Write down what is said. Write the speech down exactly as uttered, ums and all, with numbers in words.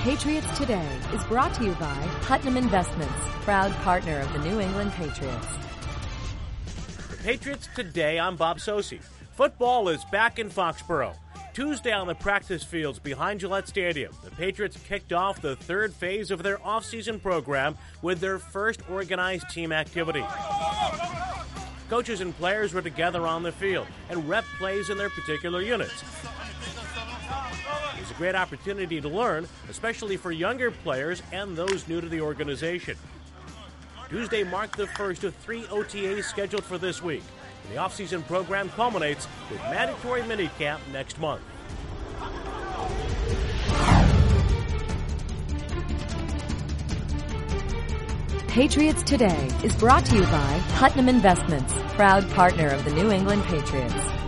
Patriots Today is brought to you by Putnam Investments, proud partner of the New England Patriots. The Patriots Today, I'm Bob Sosi. Football is back in Foxborough. Tuesday on the practice fields behind Gillette Stadium, the Patriots kicked off the third phase of their off-season program with their first organized team activity. Coaches and players were together on the field and rep plays in their particular units. It was a great opportunity to learn, especially for younger players and those new to the organization. Tuesday marked the first of three O T As scheduled for this week. And the off-season program culminates with mandatory minicamp next month. Patriots Today is brought to you by Putnam Investments, proud partner of the New England Patriots.